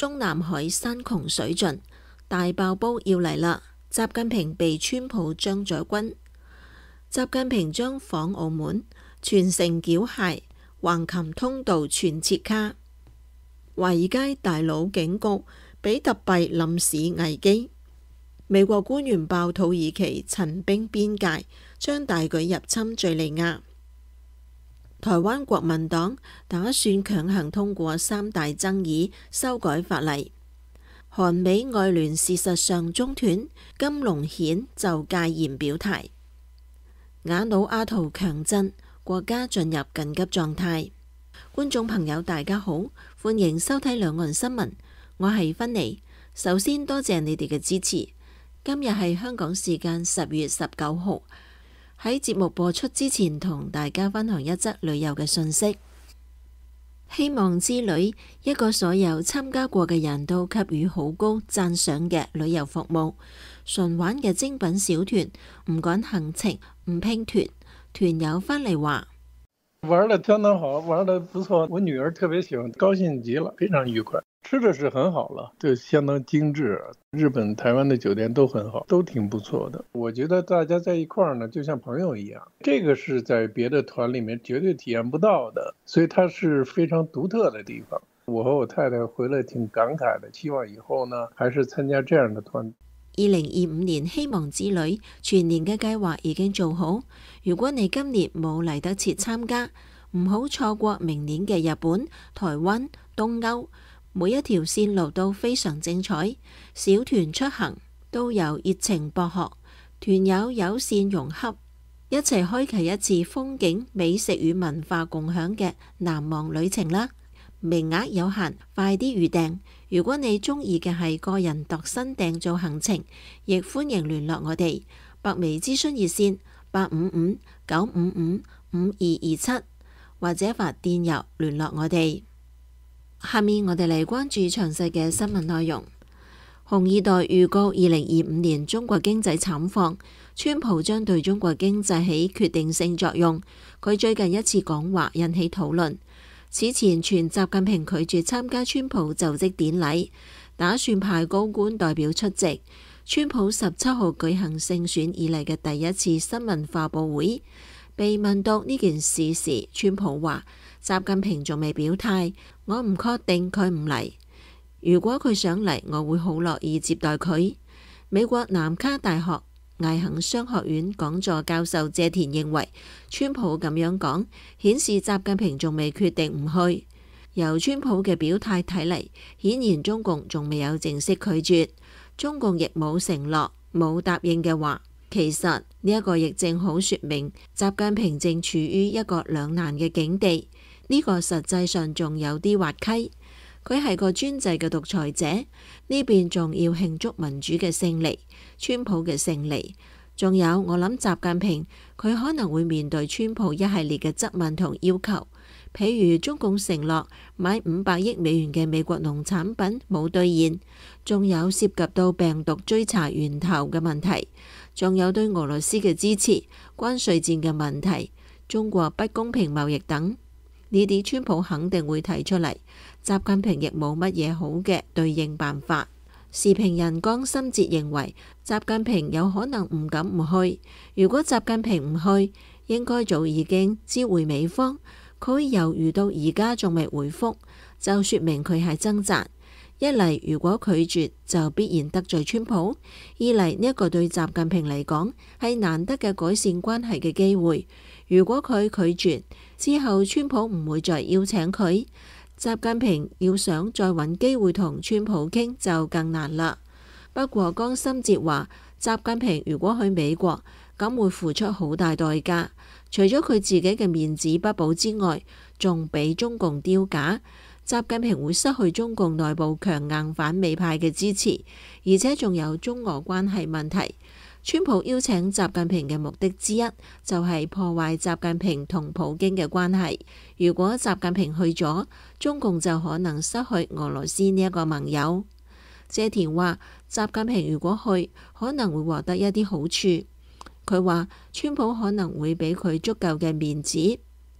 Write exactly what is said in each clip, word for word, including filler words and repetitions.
中南海山窮水盡，大爆煲要嚟啦！習近平被川普將咗軍。習近平將訪澳門，全城繳械，橫琴通道全撤卡。華爾街大佬警告比特幣臨時危機。美國官員爆土耳其陳兵邊界，將大舉入侵敘利亞。台灣國民黨打算強行通過三大爭議修改法例。韓美外聯事實上中斷，金龍顯就戒嚴表態。瓦努阿圖強震，國家進入緊急狀態。觀眾朋友大家好，歡迎收睇兩岸新聞，我係芬妮。首先多謝你哋嘅支持。今日係香港時間十月十九號。喺節目播出之前，同大家分享一則旅遊嘅信息。希望之旅，一個所有參加過嘅人都給予好高讚賞嘅旅遊服務，純玩嘅精品小團，唔趕行程，唔拼團。團友返嚟話： 玩得相當好，玩得不錯，我女兒特別喜歡，高興極了，非常愉快。吃的是很好了，就相當精緻。日本、台灣的酒店都很好，都挺不錯的。我覺得大家在一塊兒呢，就像朋友一樣，這個是在別的團裏面絕對體驗不到的，所以它是非常獨特的地方。我和我太太回來挺感慨的，希望以後呢，還是參加這樣的團。 二零二五年希望之旅全年嘅計劃已經做好，如果你今年冇嚟得切參加，唔好錯過明年嘅日本、台灣、東歐。每一條線路都非常精彩，小團出行都有熱情博學，團友友善融洽，一齊開啟一次風景、美食與文化共享嘅難忘旅程啦！名額有限，快啲預訂。如果你中意嘅係個人度身訂造行程，亦歡迎聯絡我哋。北美諮詢熱線八五五九五五五二二七，或者發電郵聯絡我哋。下面我哋嚟關注詳細嘅新聞內容。紅二代預告二零二五年中國經濟慘況，川普將對中國經濟起決定性作用。佢最近一次講話引起討論。此前傳習近平拒絕參加川普就職典禮，打算派高官代表出席。川普十七號舉行勝選以嚟嘅第一次新聞發佈會，被問到呢件事時，川普話：習近平仲未表態，我唔確定佢唔嚟。如果佢想嚟，我會好樂意接待佢。美國南卡大學艾肯商學院講座教授謝田認為，川普咁樣講，顯示習近平仲未決定唔去。由川普嘅表態睇嚟，顯然中共仲未有正式拒絕，中共亦冇承諾、冇答應嘅話。其實呢一個亦正好說明習近平正處於一個兩難嘅境地。呢個實際上仲有啲滑稽，佢係個專制嘅獨裁者，呢邊仲要慶祝民主嘅勝利、川普嘅勝利。仲有我諗習近平佢可能會面對川普一系列嘅質問同要求，譬如中共承諾買五百億美元嘅美國農產品冇兌現，仲有涉及到病毒追查源頭嘅問題，仲有對俄羅斯嘅支持、關稅戰嘅問題、中國不公平貿易等。呢啲川普肯定會提出嚟，習近平亦冇乜嘢好嘅對應辦法。時評人江心哲認為，習近平有可能唔敢唔去。如果習近平唔去，應該早已經知會美方，佢猶豫到而家仲未回覆，就說明佢係掙扎。一嚟如果拒絕就必然得罪川普，二嚟呢一個對習近平嚟講係難得嘅改善關係嘅機會。如果佢拒絕之後，川普唔會再邀請佢，習近平要想再揾機會同川普傾就更難啦。不過江心哲話，習近平如果去美國，咁會付出好大代價，除咗佢自己嘅面子不保之外，仲俾中共丟架。習近平會失去中共內部強硬反美派嘅支持，而且仲有中俄關係問題。川普邀請習近平嘅目的之一就係破壞習近平同普京嘅關係。如果習近平去咗，中共就可能失去俄羅斯呢一個盟友。謝田話，習近平如果去，可能會獲得一啲好處。佢話川普可能會俾佢足夠嘅面子。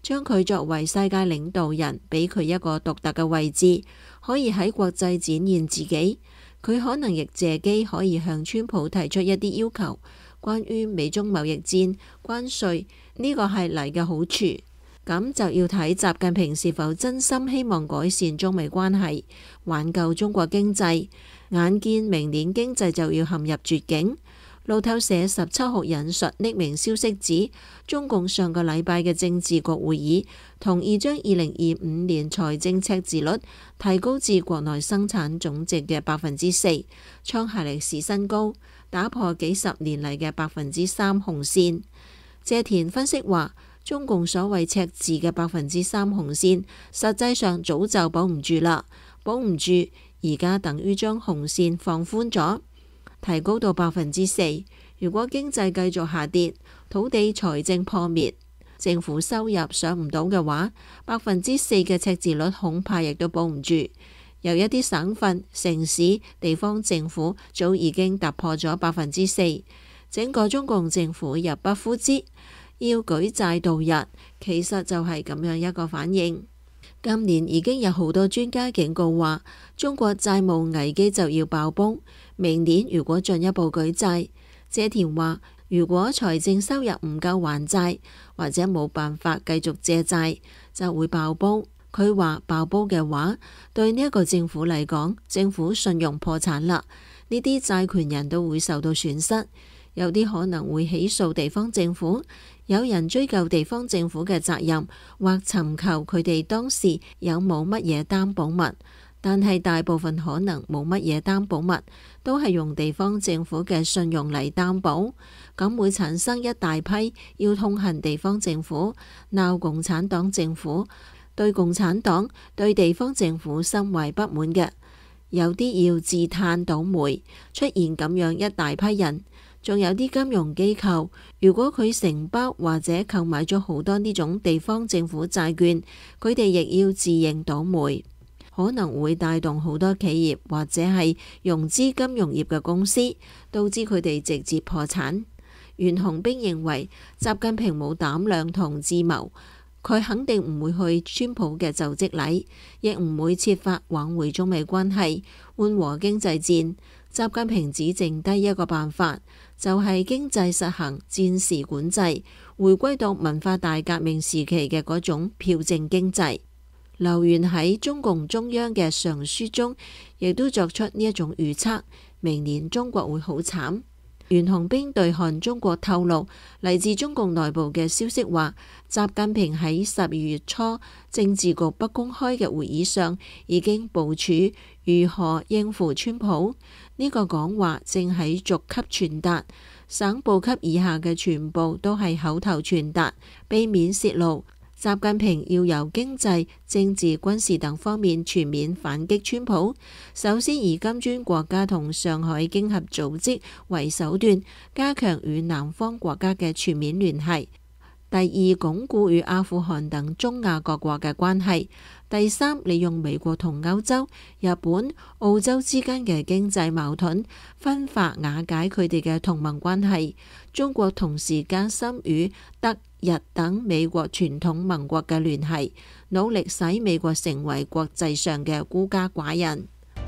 將佢作為世界領導人，俾佢一個獨特嘅位置，可以喺國際展現自己。佢可能亦借機可以向川普提出一啲要求，關於美中貿易戰、關稅，呢個係嚟嘅好處。咁就要睇習近平是否真心希望改善中美關係，挽救中國經濟。眼見明年經濟就要陷入絕境。路透社十七號引述匿名消息指，中共上個禮拜嘅政治局會議同意將二零二五年財政赤字率提高至國內生產總值嘅百分之四，創下歷史新高，打破幾十年嚟嘅百分之三紅線。謝田分析話，中共所謂赤字嘅百分之三紅線，實際上早就保唔住啦，保唔住，而家等於將紅線放寬咗，提高到百分之四。如果經濟繼續下跌，土地財政破滅，政府收入上唔到嘅話，百分之四嘅赤字率恐怕亦都保唔住。有一啲省份、城市、地方政府早已經突破咗百分之四，整個中共政府入不敷支，要舉債度日，其實就係咁樣一個反應。今年已經有好多專家警告話，中國債務危機就要爆煲。明年如果進一步舉債，謝田話，如果財政收入唔夠還債，或者冇辦法繼續借債，就會爆煲。佢話爆煲嘅話，對呢一個政府嚟講，政府信用破產啦，呢啲債權人都會受到損失。有啲可能會起訴地方政府，有人追究地方政府嘅責任，或尋求佢哋當時有冇乜嘢擔保物，但係大部分可能冇乜嘢擔保物，都係用地方政府嘅信用嚟擔保，咁會產生一大批要痛恨地方政府、鬧共產黨政府、對共產黨、對地方政府深為不滿嘅，有啲要自嘆倒霉，出現咁樣一大批人。仲有啲金融機構，如果佢承包或者購買咗好多呢種地方政府債券，佢哋亦要自認倒霉，可能會帶動好多企業或者係融資金融業嘅公司，導致佢哋直接破產。袁洪兵認為，習近平冇膽量同智謀，佢肯定唔會去川普嘅就職禮，亦唔會設法挽回中美關係，緩和經濟戰。習近平只剩低一個辦法，就係經濟實行戰時管制，回歸到文化大革命時期嘅嗰種票證經濟。劉源喺中共中央嘅上書中，亦都作出呢一種預測，明年中國會好慘。袁洪兵對漢中國透露，嚟自中共內部嘅消息話，習近平喺十二月初政治局不公開嘅會議上，已經部署如何應付川普。呢個講話正喺逐級傳達，省部級以下嘅全部都係口頭傳達，避免泄露。習近平要由經濟、政治、軍事等方面全面反擊川普。首先以金磚國家同上海經合組織為手段，加強與南方國家嘅全面聯繫。第二，鞏固與阿富汗等中亞各國嘅關係。第三，利用美國同歐洲、日本、澳洲之間嘅經濟矛盾，分化瓦解佢哋嘅同盟關係。中國同時加深與德、日等美國傳統盟國嘅聯繫，努力使美國成為國際上嘅孤家寡人。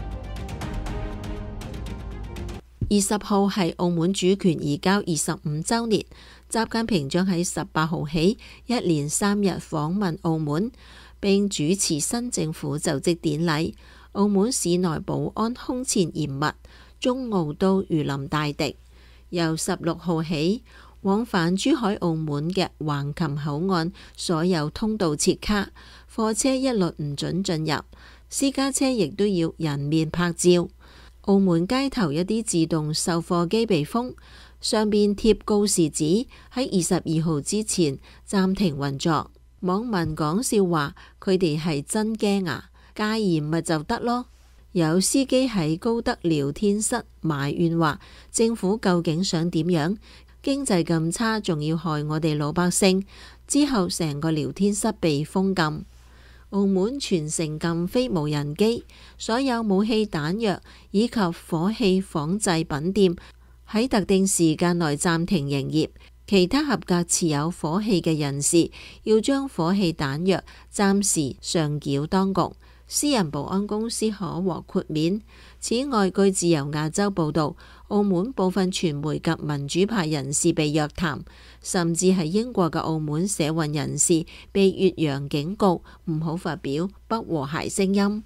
二十號係澳門主權移交二十五週年，習近平將喺十八號起一連三日訪問澳門，並主持新政府就職典禮。澳門市內保安空前嚴密，中澳都如臨大敵。由十六號起，往返珠海澳門嘅橫琴口岸所有通道設卡，貨車一律唔准進入，私家車亦都要人面拍照。澳門街頭一啲自動售貨機被封，上邊貼告示紙，喺二十二號之前暫停運作。網民講笑話，佢哋係真驚啊，戒嚴咪就得咯。有司機喺高德聊天室埋怨話，政府究竟想點樣？經濟咁差，仲要害我哋老百姓。之後成個聊天室被封禁。澳門全城禁飛無人機，所有武器彈藥以及火器仿製品店喺特定時間內暫停營業。 其他合格持有火器嘅人士要將火器彈藥暫時上繳當局，私人保安公司可獲豁免。此外，據自由亞洲報導，澳門部分傳媒及民主派人士被約談，甚至係英國嘅澳門社運人士被越洋警告唔好發表不和諧聲音。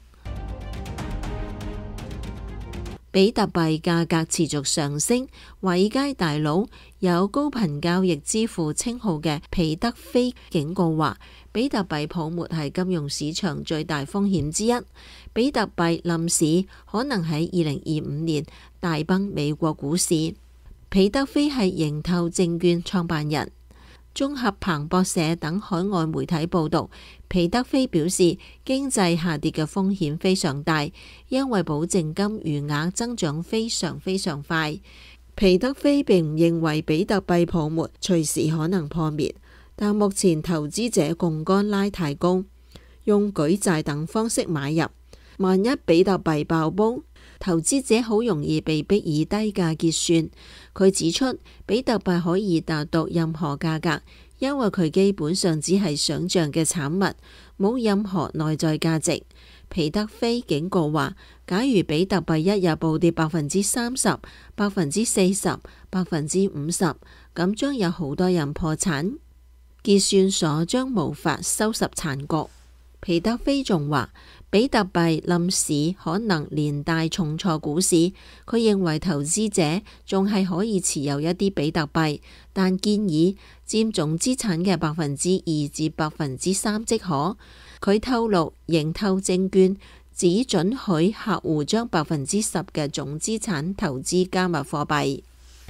比特幣價格持續上升，華爾街大佬有高頻交易之父稱號嘅皮德菲警告話，比特幣泡沫係金融市場最大風險之一，比特幣冧市可能喺二零二五年大崩美國股市。皮德菲係盈透證券創辦人。綜合彭博社等海外媒體報導，皮德菲表示經濟下跌嘅風險非常大，因為保證金餘額增長非常非常快。皮德菲並唔認為比特幣泡沫隨時可能破滅，但目前投資者槓桿拉太高，用舉債等方式買入，萬一比特幣爆煲，投資者好容易被逼以低價結算。佢指出，比特幣可以達到任何價格，因為佢基本上只係想像嘅產物，冇任何內在價值。皮德菲警告話，假如比特幣一日暴跌百分之三十、百分之四十、百分之五十，咁將有好多人破產，結算所將無法收拾殘局。皮德菲仲話，比特幣冧市可能連帶重挫股市。佢認為投資者仲係可以持有一啲比特幣，但建議佔總資產嘅百分之二至百分之三即可。佢透露，盈透證券只准許客戶將百分之十嘅總資產投資加密貨幣。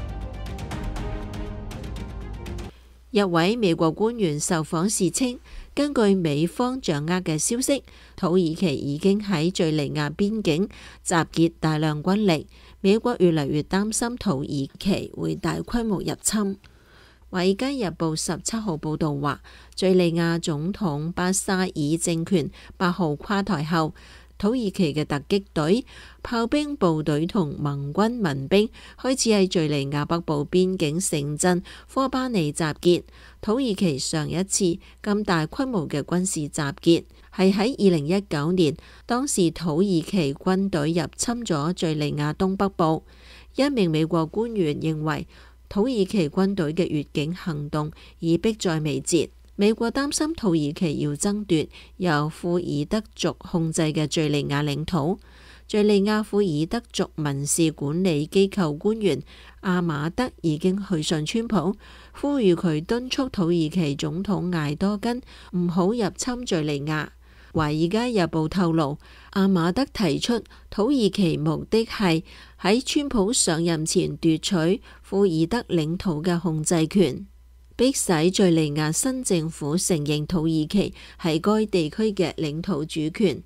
一位美國官員受訪時稱，根據美方掌握嘅消息，土耳其已經喺敘利亞邊境集結大量軍力。美國越嚟越擔心土耳其會大規模入侵。華爾街日報十七號報導話，敘利亞總統巴沙爾政權八號垮台後，土耳其嘅突擊隊、炮兵部隊同盟軍民兵開始喺敘利亞北部邊境城鎮科巴尼集結。土耳其上一次咁大規模嘅軍事集結係喺二零一九年，當時土耳其軍隊入侵咗敘利亞東北部。一名美國官員認為，土耳其軍隊嘅越境行動已迫在眉睫。美國擔心土耳其要爭奪由庫爾德族控制嘅敘利亞領土。敘利亞庫爾德族民事管理機構官員阿馬德已經去信川普，呼籲佢敦促土耳其總統艾多根唔好入侵敘利亞。華爾街日報透露，阿馬德提出土耳其目的係喺川普上任前奪取庫爾德領土嘅控制權，迫使敘利亞新政府承認土耳其係該地區嘅領土主權。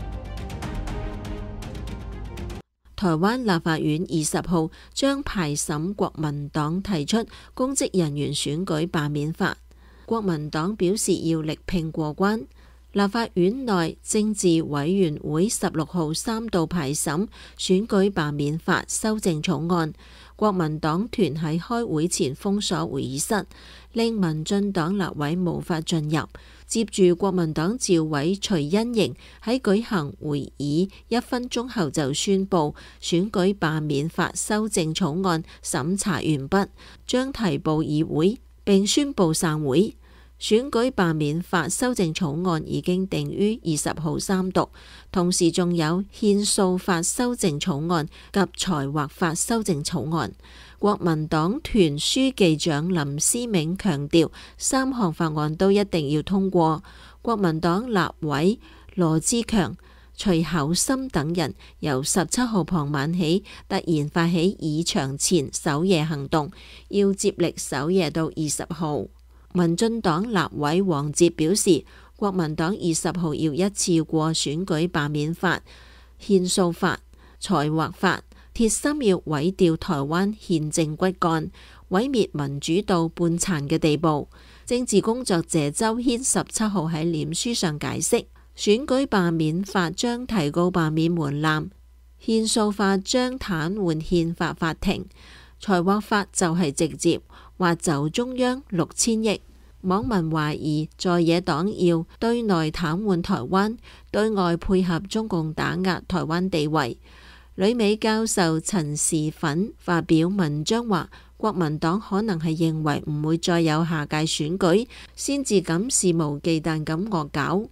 台灣立法院二十號將排審國民黨提出公職人員選舉罷免法，國民黨表示要力拼過關。立法院內政治委員會十六號三度排審選舉罷免法修正草案，國民黨團喺開會前封鎖會議室，令民進黨立委無法進入。接住，國民黨召委徐欣瑩喺舉行會議一分鐘後就宣布選舉罷免法修正草案審查完畢，將提報議會並宣布散會。選舉罷免法修正草案已經定於二十號三讀，同時仲有憲訴法修正草案及財劃法修正草案。國民黨團書記長林思銘強調，三項法案都一定要通過。國民黨立委羅志強、徐巧芯等人由十七號傍晚起突然發起議場前守夜行動，要接力守夜到二十號。民進黨立委王捷表示，國民黨二十號要一次過選舉罷免法、憲訴法、財劃法，鐵心要毀掉台灣憲政骨幹，毀滅民主到半殘嘅地步。政治工作者周軒十七號喺臉書上解釋，選舉罷免法將提高罷免門檻，憲訴法將癱瘓憲法法庭， 才劃法就係直接劃走中央六千億。網民懷疑在野黨要對內癱瘓台灣，對外配合中共打壓台灣地位。旅美教授陳時奮發表文章話，國民黨可能係認為唔會再有下屆選舉，先至敢肆無忌憚咁惡搞。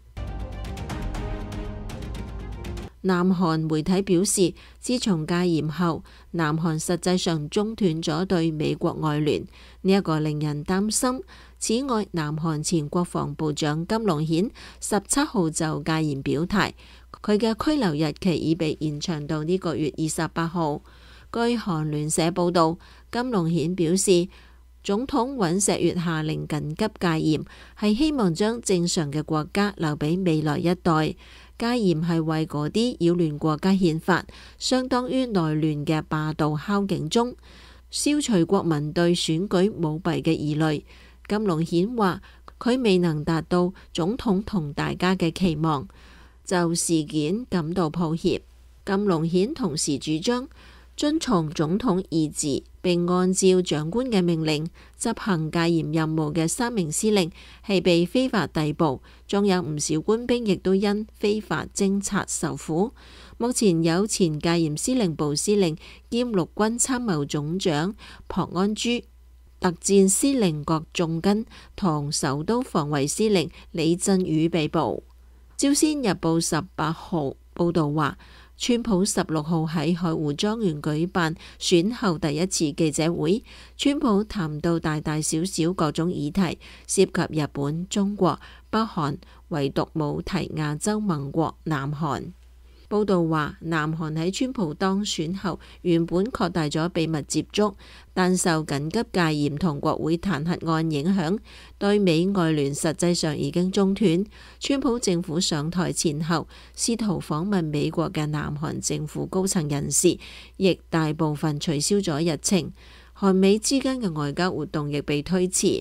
南韓媒體表示，自從戒嚴後，南韓實際上中斷咗對美國外聯，呢一個令人擔心。此外，南韓前國防部長金龍顯十七號就戒嚴表態，佢嘅拘留日期已被延長到呢個月二十八號。據韓聯社報導，金龍顯表示，總統尹錫悅下令緊急戒嚴，係希望將正常嘅國家留俾未來一代。戒嚴係為嗰啲擾亂國家憲法、相當於內亂嘅霸道敲警鐘，消除國民對選舉舞弊嘅疑慮。金龍顯話，佢未能達到總統同大家嘅期望，就事件感到抱歉。金龍顯同時主張遵從總統意志，並按照長官嘅命令執行戒嚴任務嘅三名司令係被非法逮捕，仲有唔少官兵亦都因非法偵察受苦。目前有前戒嚴司令部司令兼陸軍參謀總長朴安珠、特戰司令郭仲根同首都防衛司令李振宇被捕。朝鮮日報十八號報導話，川普十六號喺海湖莊園舉辦選後第一次記者會，川普談到大大小小各種議題，涉及日本、中國、北韓，唯獨冇提亞洲盟國南韓。報道話，南韓喺川普當選後原本擴大咗秘密接觸，但受緊急戒嚴同國會彈劾案影響，對美外聯實際上已經中斷。川普政府上台前後，試圖訪問美國嘅南韓政府高層人士，亦大部分取消咗日程。韓美之間嘅外交活動亦被推遲。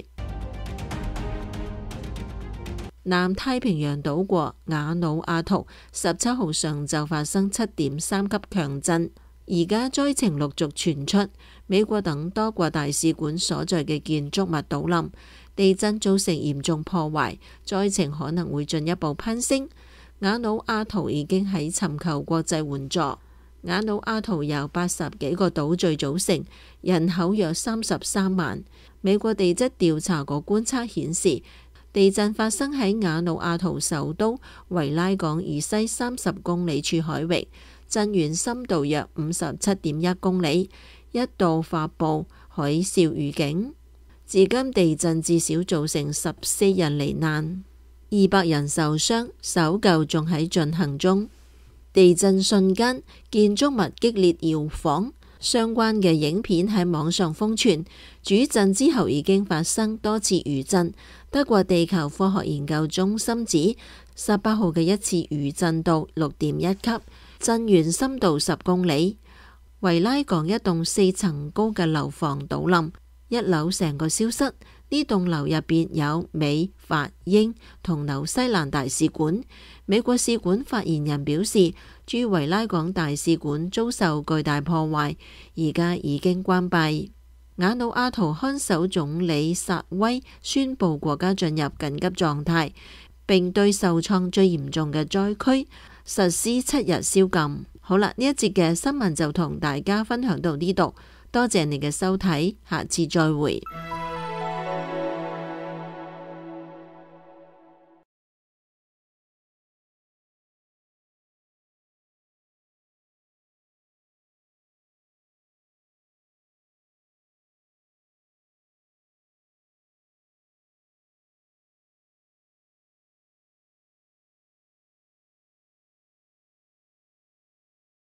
南太平洋島國瓦努阿圖十七號上晝發生七點三級強震，而家災情陸續傳出，美國等多國大使館所在嘅建築物倒冧，地震造成嚴重破壞，災情可能會進一步攀升。瓦努阿圖已經喺尋求國際援助。瓦努阿圖由八十幾個島嶼組成，人口約三十三萬。美國地質調查局觀測顯示，地震發生喺瓦努阿圖首都維拉港以西三十公里處海域，震源深度約五十七點一公里，一度發布海嘯預警。至今地震至少造成十四人罹難，二百人受傷，搜救仲喺進行中。地震瞬間，建築物激烈搖晃，相關嘅影片喺網上瘋傳。主震之後已經發生多次餘震。德國地球科學研究中心指，十八號嘅一次餘震度六點一級，震源深度十公里。維拉港一棟四層高嘅樓房倒冧，一樓成個消失。呢棟樓入邊有美、法、英同紐西蘭大使館。美國使館發言人表示，駐維拉港大使館遭受巨大破壞，而家已經關閉。瓦努阿圖看守總理薩威宣布國家進入緊急狀態，並對受創最嚴重嘅災區實施七日宵禁。好啦，呢一節嘅新聞就同大家分享到呢度，多謝你嘅收睇，下次再會。